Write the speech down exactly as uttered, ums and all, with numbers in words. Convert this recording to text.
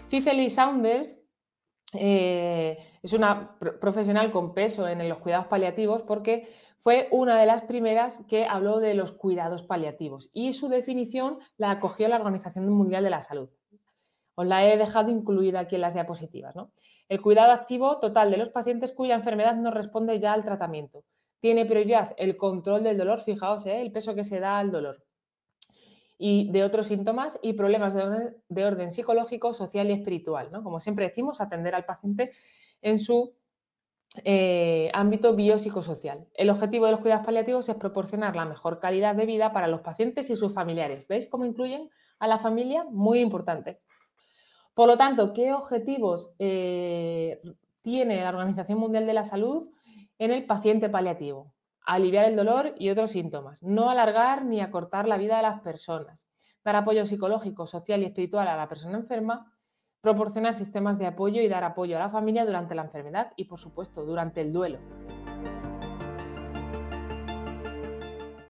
Cicely Saunders eh, es una pro- profesional con peso en los cuidados paliativos porque fue una de las primeras que habló de los cuidados paliativos y su definición la acogió la Organización Mundial de la Salud. Os la he dejado incluida aquí en las diapositivas, ¿no? El cuidado activo total de los pacientes cuya enfermedad no responde ya al tratamiento. Tiene prioridad el control del dolor, fijaos, ¿eh? El peso que se da al dolor y de otros síntomas y problemas de orden, de orden psicológico, social y espiritual, ¿no? Como siempre decimos, atender al paciente en su eh, ámbito biopsicosocial. El objetivo de los cuidados paliativos es proporcionar la mejor calidad de vida para los pacientes y sus familiares. ¿Veis cómo incluyen a la familia? Muy importante. Por lo tanto, ¿qué objetivos eh, tiene la Organización Mundial de la Salud en el paciente paliativo? Aliviar el dolor y otros síntomas, no alargar ni acortar la vida de las personas, dar apoyo psicológico, social y espiritual a la persona enferma, proporcionar sistemas de apoyo y dar apoyo a la familia durante la enfermedad y, por supuesto, durante el duelo.